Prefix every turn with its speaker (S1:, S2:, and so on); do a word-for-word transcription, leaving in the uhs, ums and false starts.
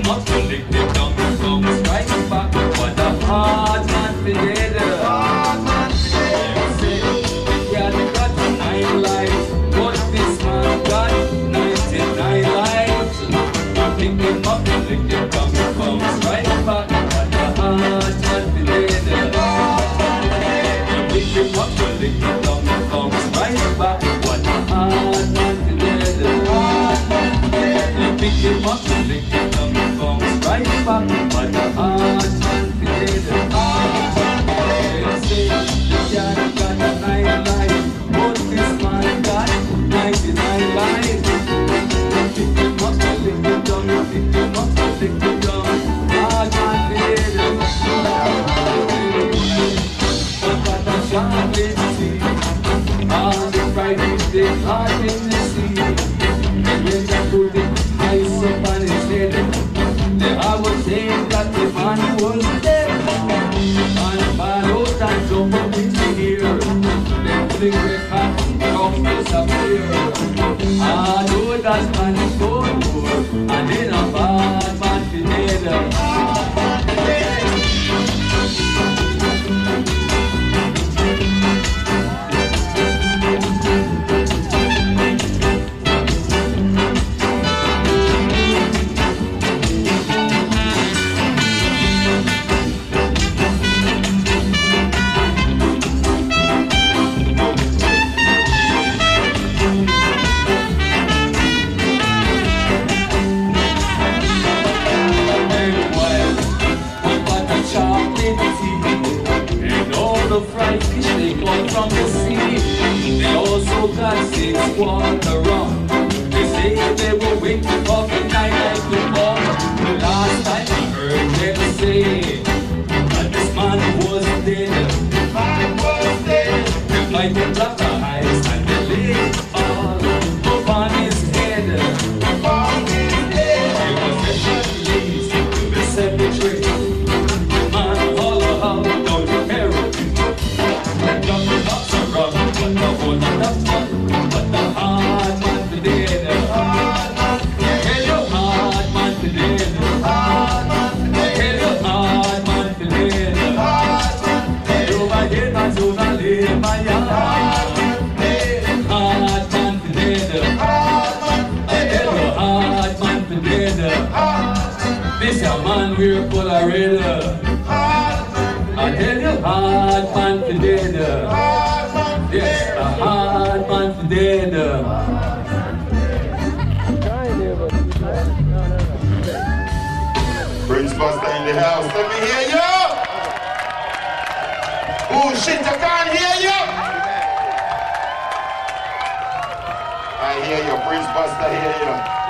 S1: him up to lick the tongue, comes right back. What a hard man for later. Hard man for later. Say, he had got nine lives, but this man got ninety-nine lives. Pick him up to lick the tongue, comes right back. What a hard man for later. Pick him up to lick the tongue, comes right back. What a hard man for later. Pick him up to lick the tongue, comes right back. What a hard man for later. Say, the cat got nine lives, but this man got ninety-nine lives. Pick him up to lick the tongue, pick him up to lick the tongue. Hard man for later. But what a chocolate sea. On the Friday, they hard in the sea. And when they put it ice up on his head, they always say that the man was dead. And man out and jump up in the air. Then flick the hat, come disappear. I know that man is going good, and then a bad man for dead. The fried fish they come from the sea. They also got six water rum. They say they were waiting for the night like the bomb. The last time I heard them say that this man was dead. The man was dead. They fight the black eyes and they lay all upon his head. Upon his head. He was released to the cemetery. The man holler out down the barrel. What the hard man for dead. Tell your hard man for dead. Tell your hard man for dead. Over here and over there, my yard. Hard man for dead. Tell your hard man for dead. This a man we're full of red. I tell you hard man for dead. Yes, a hard man for dead.
S2: Prince Buster in the house, let me hear you! Oh shit, I can't hear you! I hear you, Prince Buster, hear you.